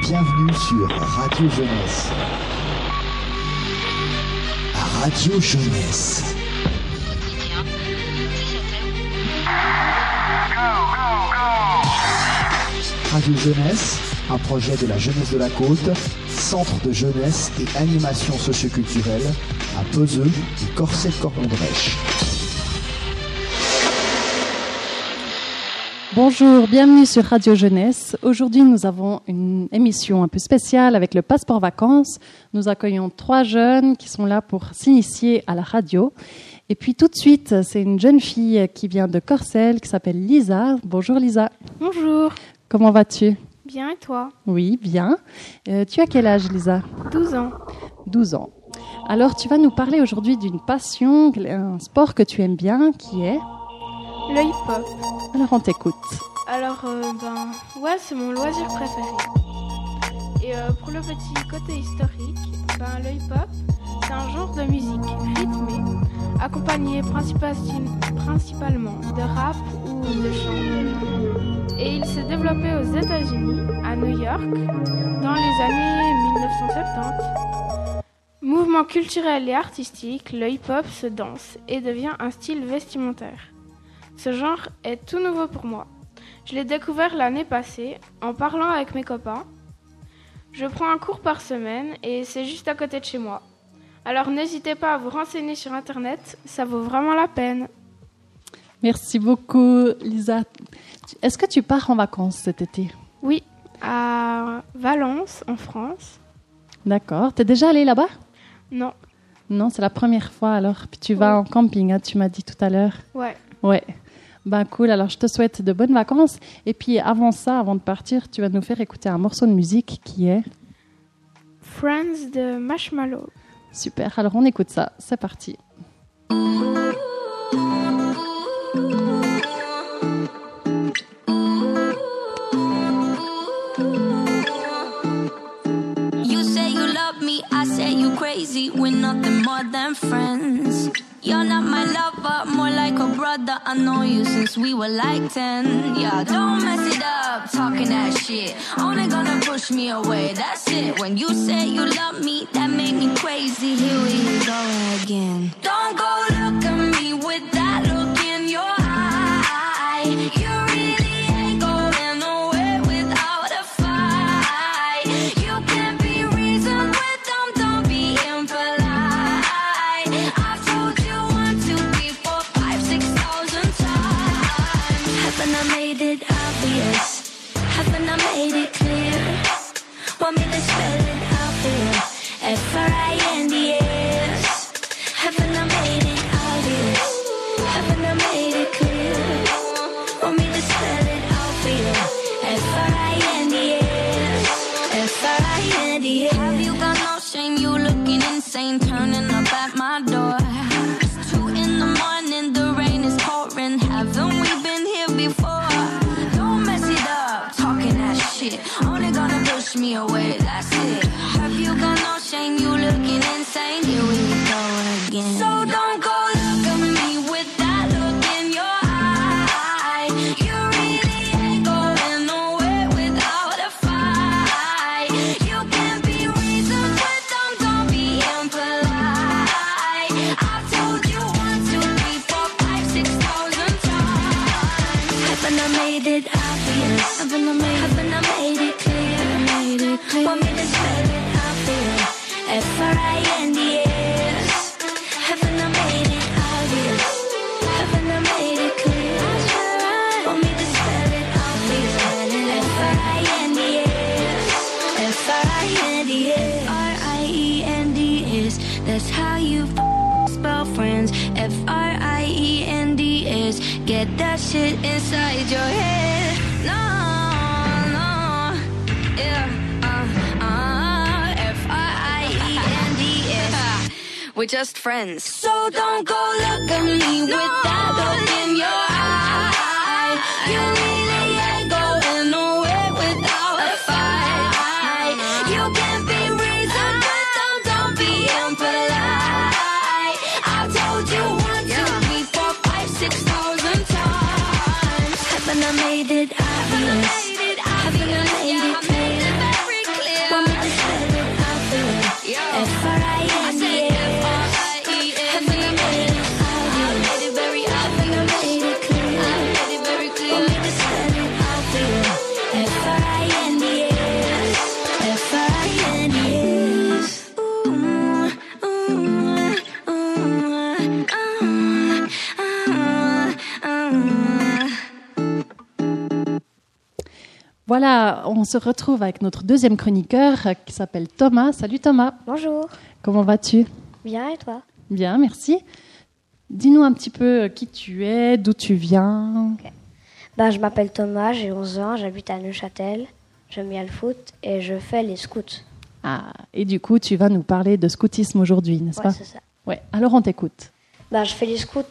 Bienvenue sur Radio Jeunesse. Radio Jeunesse. Radio Jeunesse, un projet de la Jeunesse de la Côte, centre de jeunesse et animation socioculturelle à Peseux et Corcelles-Cormont-Drèche. Bonjour, bienvenue sur Radio Jeunesse. Aujourd'hui, nous avons une émission un peu spéciale avec le Passeport Vacances. Nous accueillons 3 jeunes qui sont là pour s'initier à la radio. Et puis tout de suite, c'est une jeune fille qui vient de Corcelles, qui s'appelle Lisa. Bonjour Lisa. Bonjour. Comment vas-tu ? Bien, et toi ? Oui, bien. Tu as quel âge, Lisa ? 12 ans. 12 ans. Alors, tu vas nous parler aujourd'hui d'une passion, un sport que tu aimes bien, qui est ? Le hip-hop. Alors, on t'écoute. Alors, c'est mon loisir préféré. Et pour le petit côté historique, le hip-hop, c'est un genre de musique rythmée, accompagné principalement de rap ou de chant. Et il s'est développé aux États-Unis, à New York, dans les années 1970. Mouvement culturel et artistique, le hip-hop se danse et devient un style vestimentaire. Ce genre est tout nouveau pour moi. Je l'ai découvert l'année passée en parlant avec mes copains. Je prends un cours par semaine et c'est juste à côté de chez moi. Alors n'hésitez pas à vous renseigner sur Internet, ça vaut vraiment la peine. Merci beaucoup, Lisa. Est-ce que tu pars en vacances cet été ? Oui, à Valence, en France. D'accord. T'es déjà allée là-bas ? Non. Non, c'est la première fois alors. Puis tu vas en camping, hein, tu m'as dit tout à l'heure. Ouais. Ouais. Cool, alors je te souhaite de bonnes vacances. Et puis avant de partir, tu vas nous faire écouter un morceau de musique qui est... Friends de Marshmello. Super, alors on écoute ça, c'est parti. You say you love me, I say you crazy. We're nothing more than friends. You're not my lover, more like a brother. I know you since we were like 10. Yeah, don't mess it up, talking that shit. Only gonna push me away, that's it. When you say you love me, that made me crazy. Here we go again. Don't go look at me with that look in your eye. You really ain't going nowhere without a fight. You can't be reasoned with them, don't be impolite. I've told you 1, 2, 3, 4, 5, 6,000 times. Haven't I made it obvious? Haven't I made it clear? Want me to spell it out here? Friends. Haven't I made it obvious? Haven't I made it clear? Want me to spell it out for you? Friends. Have you got no shame? You looking insane, turning up at my door. It's 2 in the morning, the rain is pouring. Haven't we been here before? Don't mess it up, talking that shit. Only gonna push me away, that's it. Have you got no shame? You looking insane. Here we go again. So don't go look at me with that look in your eye. You really ain't going nowhere without a fight. You can't be reasoned with them, don't be impolite. I've told you 1, 2, 3, 4, 5, 6,000 times. Haven't I made it obvious? Haven't I made it clear? Want me to spell it out for you? Friends. Haven't I made it obvious? Haven't I made it clear? Want me to spell it out for you? Friends. That's how you spell friends. Friends. Get that shit inside your head. No, yeah. Friends. We're just friends. So don't go look at me with that look in your eye. You really ain't going nowhere without a fight. You can't be reasoned with them, don't be impolite. I told you 1, 2, 3, 4, 5, 6,000 times. Haven't I made it obvious? Haven't I made it clear? Yeah. I said F-R-I-E-N-D-S. I made it very obvious. I made it very clear. Want me to spell it out for you? F-R-I-N-D-S. F-R-I-N-D-S. Voilà, on se retrouve avec notre deuxième chroniqueur qui s'appelle Thomas. Salut Thomas. Bonjour. Comment vas-tu? Bien, et toi? Bien, merci. Dis-nous un petit peu qui tu es, d'où tu viens. Okay. Je m'appelle Thomas, j'ai 11 ans, j'habite à Neuchâtel, j'aime bien le foot et je fais les scouts. Ah, et du coup, tu vas nous parler de scoutisme aujourd'hui, n'est-ce pas? C'est ça. Ouais, alors on t'écoute. Je fais les scouts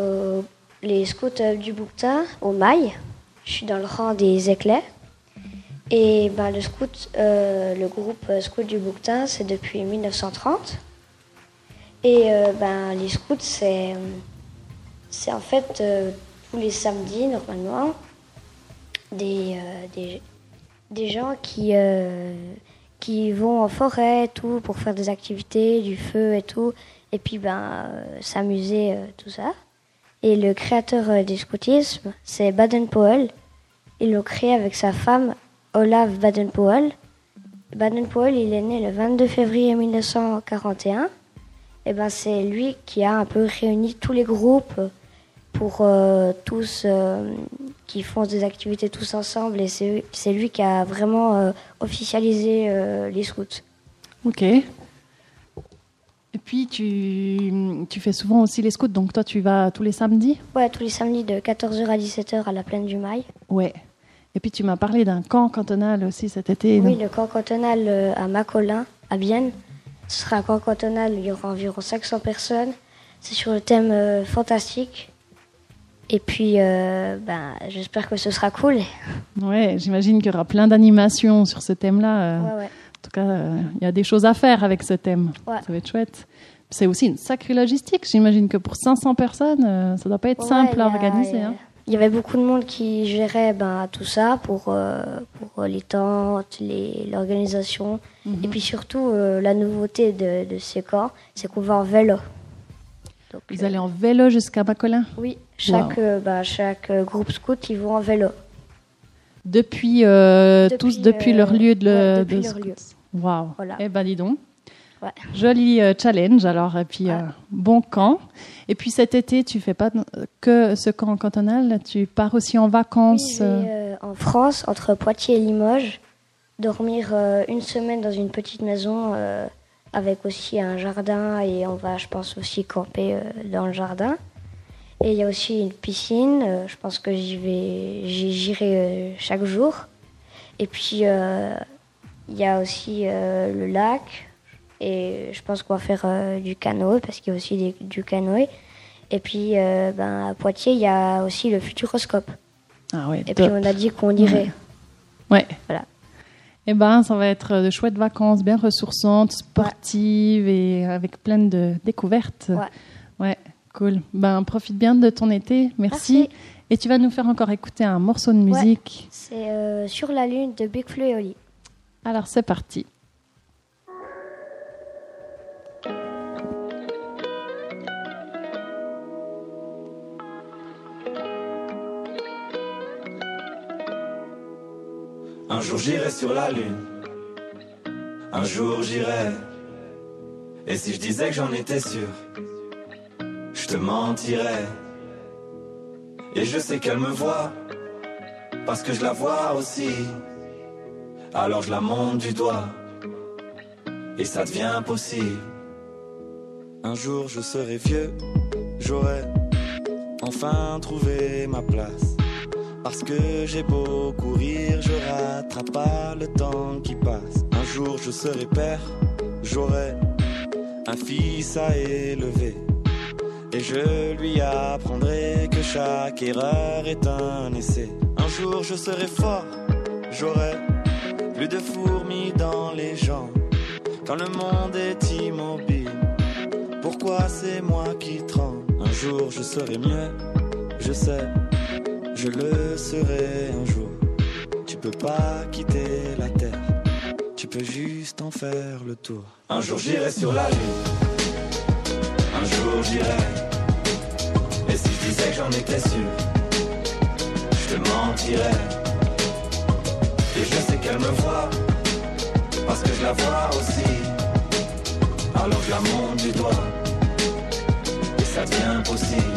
du Bouquetin, au Mail. Je suis dans le rang des Éclairs. Et le groupe scout du Bouquetin, c'est depuis 1930. Et les scouts, c'est en fait tous les samedis, normalement, des gens qui vont en forêt et tout pour faire des activités, du feu et tout, et puis s'amuser, tout ça. Et le créateur du scoutisme, c'est Baden-Powell. Il l'a créé avec sa femme, Olaf Baden-Powell. Baden-Powell, il est né le 22 février 1941. Et c'est lui qui a un peu réuni tous les groupes pour tous qui font des activités tous ensemble. Et c'est lui qui a vraiment officialisé les scouts. Ok. Et puis, tu fais souvent aussi les scouts, donc toi, tu vas tous les samedis? Ouais, tous les samedis de 14h à 17h à la plaine du Mail. Ouais. Et puis, tu m'as parlé d'un camp cantonal aussi cet été. Oui, le camp cantonal à Macolin, à Bienne. Ce sera un camp cantonal, il y aura environ 500 personnes. C'est sur le thème fantastique. Et puis, j'espère que ce sera cool. Ouais, j'imagine qu'il y aura plein d'animations sur ce thème-là. Ouais. En tout cas, il y a des choses à faire avec ce thème. Ouais. Ça va être chouette. C'est aussi une sacrée logistique. J'imagine que pour 500 personnes, ça ne doit pas être simple à organiser. Il y avait beaucoup de monde qui gérait tout ça pour les tentes, l'organisation. Et puis surtout, la nouveauté de ces camps, c'est qu'on va en vélo. Donc, vous allez en vélo jusqu'à Macolin? Oui, chaque groupe scout, ils vont en vélo. Depuis leur lieu de lieu. Waouh. Voilà. Eh ben dis donc. Ouais. Joli challenge alors, et puis bon camp. Et puis cet été, tu fais pas que ce camp cantonal, tu pars aussi en vacances. Oui, je vais en France, entre Poitiers et Limoges, dormir une semaine dans une petite maison avec aussi un jardin, et on va, je pense, aussi camper dans le jardin. Et il y a aussi une piscine, je pense que j'irai chaque jour. Et puis il y a aussi le lac. Et je pense qu'on va faire du canoë, parce qu'il y a aussi du canoë. Et puis, à Poitiers, il y a aussi le Futuroscope. Ah ouais, et puis, on a dit qu'on irait. Ouais. Voilà. Eh ça va être de chouettes vacances, bien ressourçantes, sportives et avec plein de découvertes. Ouais, cool. Profite bien de ton été. Merci. Et tu vas nous faire encore écouter un morceau de musique. C'est Sur la Lune de Big Flo et Oli. Alors, c'est parti. Un jour j'irai sur la lune, un jour j'irai. Et si je disais que j'en étais sûr, je te mentirais. Et je sais qu'elle me voit, parce que je la vois aussi. Alors je la monte du doigt, et ça devient possible. Un jour je serai vieux, j'aurai enfin trouvé ma place. Parce que j'ai beau courir, je rattrape pas le temps qui passe. Un jour je serai père, j'aurai un fils à élever. Et je lui apprendrai que chaque erreur est un essai. Un jour je serai fort, j'aurai plus de fourmis dans les jambes. Quand le monde est immobile, pourquoi c'est moi qui tremble? Un jour je serai mieux, je sais. Je le serai un jour. Tu peux pas quitter la terre. Tu peut juste en faire le tour. Un jour j'irai sur la lune, un jour j'irai. Et si je disais que j'en étais sûr, je te mentirais. Et je sais qu'elle me voit, parce que je la vois aussi. Alors je la monte du doigt, et ça devient possible.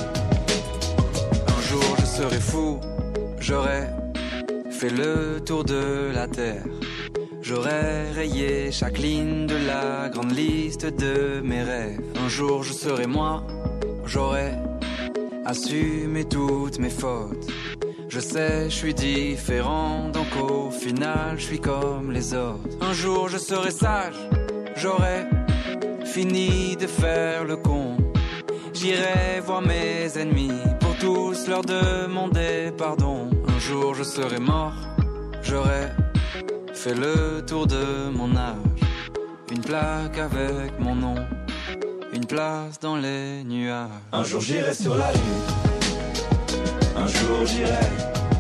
Un jour je serai fou, j'aurai fait le tour de la terre. J'aurais rayé chaque ligne de la grande liste de mes rêves. Un jour je serai moi, j'aurais assumé toutes mes fautes. Je sais, je suis différent, donc au final je suis comme les autres. Un jour je serai sage, j'aurais fini de faire le con. J'irai voir mes ennemis pour tous leur demander pardon. Un jour je serai mort, j'aurais fait le tour de mon âge. Une plaque avec mon nom, une place dans les nuages. Un jour j'irai sur la lune, un jour j'irai.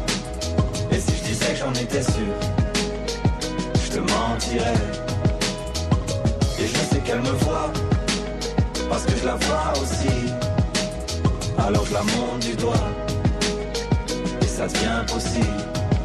Et si je disais que j'en étais sûr, je te mentirais. Et je sais qu'elle me voit, parce que je la vois aussi. Alors je la monte du doigt, et ça devient possible.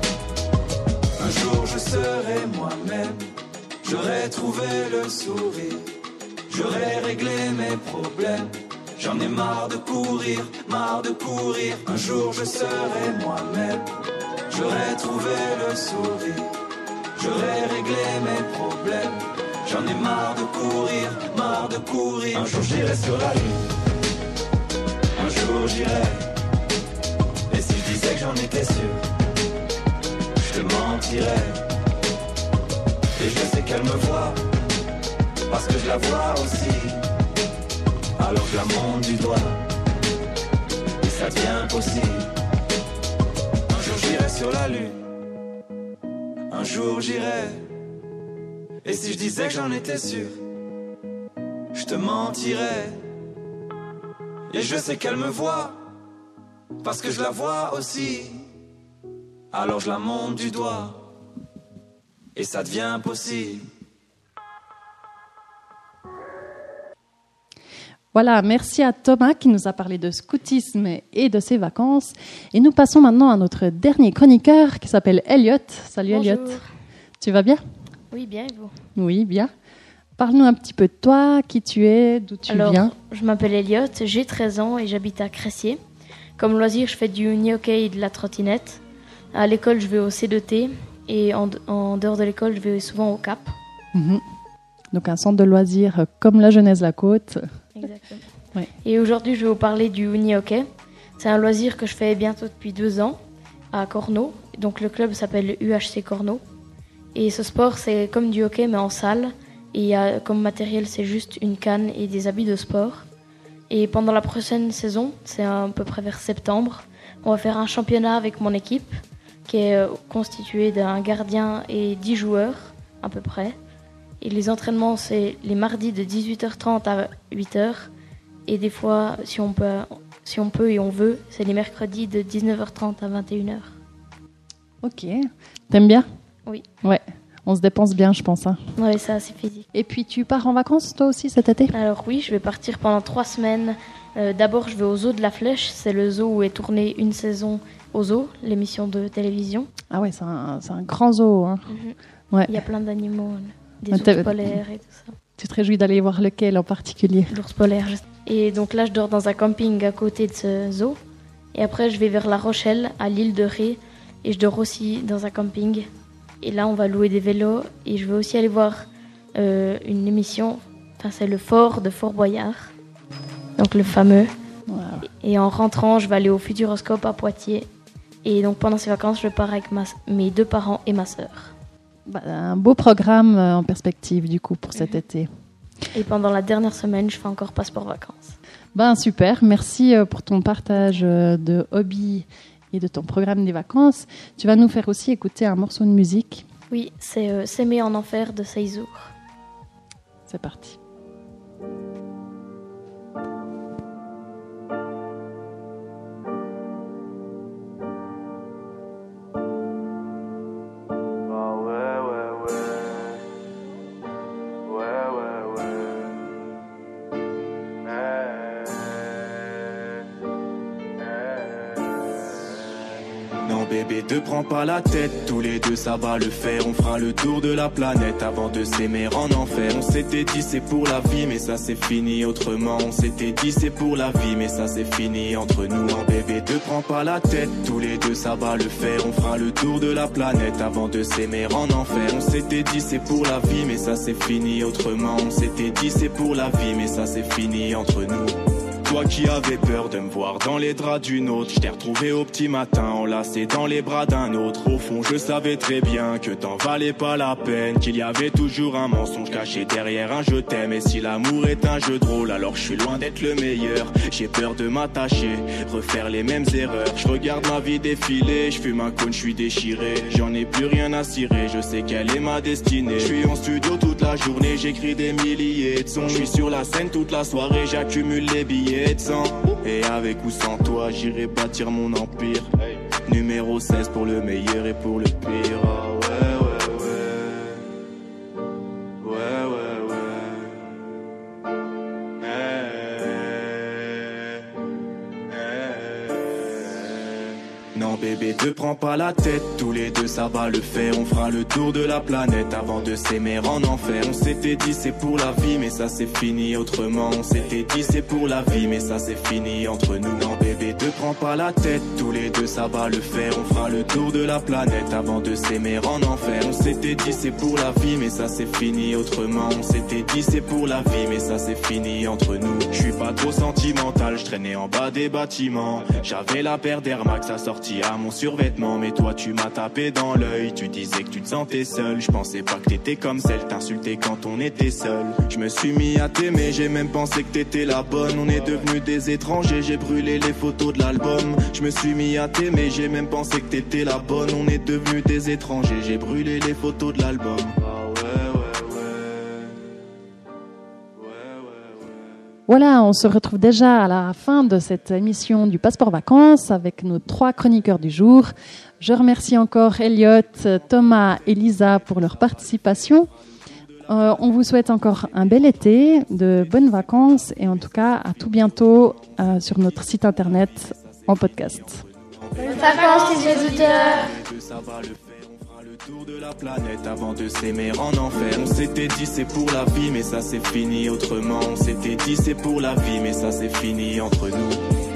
Un jour je serai moi-même, j'aurai trouvé le sourire, j'aurai réglé mes problèmes. J'en ai marre de courir, marre de courir. Un jour je serai moi-même, j'aurai trouvé le sourire, j'aurai réglé mes problèmes. J'en ai marre de courir, marre de courir. Un jour j'irai sur la lune, un jour j'irai. Et si je disais que j'en étais sûr, je te mentirais. Et je sais qu'elle me voit, parce que je la vois aussi. Alors je la monte du doigt, et ça devient possible. Un jour j'irai sur la lune, un jour j'irai. Et si je disais que j'en étais sûr, je te mentirais. Et je sais qu'elle me voit, parce que je la vois aussi. Alors je la monte du doigt, et ça devient possible. Voilà, merci à Thomas qui nous a parlé de scoutisme et de ses vacances. Et nous passons maintenant à notre dernier chroniqueur qui s'appelle Elliot. Salut Bonjour. Elliot. Tu vas bien ? Oui, bien, et vous? Oui, bien. Parle-nous un petit peu de toi, qui tu es, d'où tu viens. Je m'appelle Elliot, j'ai 13 ans et j'habite à Cressier. Comme loisir, je fais du hockey et de la trottinette. À l'école, je vais au C2T et en dehors de l'école, je vais souvent au CAP. Mhm. Donc un centre de loisirs comme la Jeunesse-la-Côte. Exactement. Ouais. Et aujourd'hui, je vais vous parler du hockey. C'est un loisir que je fais bientôt depuis 2 ans à Cornau. Donc le club s'appelle UHC Cornau. Et ce sport, c'est comme du hockey, mais en salle. Et comme matériel, c'est juste une canne et des habits de sport. Et pendant la prochaine saison, c'est à peu près vers septembre, on va faire un championnat avec mon équipe, qui est constituée d'un gardien et 10 joueurs, à peu près. Et les entraînements, c'est les mardis de 18h30 à 8h. Et des fois, si on peut et on veut, c'est les mercredis de 19h30 à 21h. Ok. T'aimes bien ? Oui. Ouais. On se dépense bien, je pense. Hein. Oui, c'est assez physique. Et puis, tu pars en vacances, toi aussi, cet été ? Alors oui, je vais partir pendant 3 semaines. D'abord, je vais au zoo de la Flèche. C'est le zoo où est tournée une saison au zoo, l'émission de télévision. Ah ouais, c'est un grand zoo. Hein. Mm-hmm. Ouais. Il y a plein d'animaux, des ours polaires et tout ça. Tu te réjouis d'aller voir lequel en particulier ? L'ours polaire. Et donc là, je dors dans un camping à côté de ce zoo. Et après, je vais vers La Rochelle, à l'île de Ré. Et je dors aussi dans un camping. Et là, on va louer des vélos. Et je vais aussi aller voir une émission. Enfin, c'est le fort de Fort Boyard. Donc le fameux. Wow. Et en rentrant, je vais aller au Futuroscope à Poitiers. Et donc pendant ces vacances, je pars avec mes 2 parents et ma sœur. Bah, un beau programme en perspective, du coup, pour cet été. Et pendant la dernière semaine, je fais encore passeport vacances. Ben, super. Merci pour ton partage de hobby et de ton programme des vacances. Tu vas nous faire aussi écouter un morceau de musique. Oui, c'est S'aimer en enfer de Seizour. C'est parti. bébé, te prends pas la tête, tous les deux ça va le faire. On fera le tour de la planète avant de s'aimer en enfer. On s'était dit c'est pour la vie mais ça c'est fini autrement. On s'était dit c'est pour la vie mais ça c'est fini entre nous. Oh bébé, te prends pas la tête, tous les deux ça va le faire. On fera le tour de la planète avant de s'aimer en enfer. On s'était dit c'est pour la vie mais ça c'est fini autrement. On s'était dit c'est pour la vie mais ça c'est fini entre nous. Toi qui avais peur de me voir dans les draps d'une autre, je t'ai retrouvé au petit matin enlacé dans les bras d'un autre. Au fond je savais très bien que t'en valais pas la peine, qu'il y avait toujours un mensonge caché derrière un je t'aime. Et si l'amour est un jeu de rôle, alors je suis loin d'être le meilleur. J'ai peur de m'attacher, refaire les mêmes erreurs. Je regarde ma vie défiler, je fume un cône, je suis déchiré. J'en ai plus rien à cirer, je sais quelle est ma destinée. Je suis en studio toute la journée, j'écris des milliers de sons. Je suis sur la scène toute la soirée, j'accumule les billets. Et avec ou sans toi, j'irai bâtir mon empire. Numéro 16 pour le meilleur et pour le pire. Oh, non bébé, te prends pas la tête, tous les deux ça va le faire. On fera le tour de la planète avant de s'aimer en enfer. On s'était dit c'est pour la vie mais ça c'est fini autrement. On s'était dit c'est pour la vie mais ça c'est fini entre nous. Non bébé, te prends pas la tête, tous les deux ça va le faire. On fera le tour de la planète avant de s'aimer en enfer. On s'était dit c'est pour la vie mais ça c'est fini autrement. On s'était dit c'est pour la vie mais ça c'est fini entre nous. Je suis pas trop sentimental, je traînais en bas des bâtiments. J'avais la paire d'Air Max assortie à mon survêtement, mais toi tu m'as tapé dans l'œil. Tu disais que tu te sentais seul, je pensais pas que t'étais comme celle, t'insultais quand on était seul. Je me suis mis à t'aimer, j'ai même pensé que t'étais la bonne. On est devenus des étrangers, j'ai brûlé les photos de l'album. Je me suis mis à t'aimer, j'ai même pensé que t'étais la bonne. On est devenus des étrangers, j'ai brûlé les photos de l'album. Voilà, on se retrouve déjà à la fin de cette émission du Passeport Vacances avec nos 3 chroniqueurs du jour. Je remercie encore Elliot, Thomas et Lisa pour leur participation. On vous souhaite encore un bel été, de bonnes vacances et en tout cas à tout bientôt sur notre site internet en podcast. Bonnes vacances les auditeurs. Tour de la planète avant de s'aimer en enfer. On s'était dit c'est pour la vie mais ça c'est fini autrement. On s'était dit c'est pour la vie mais ça c'est fini entre nous.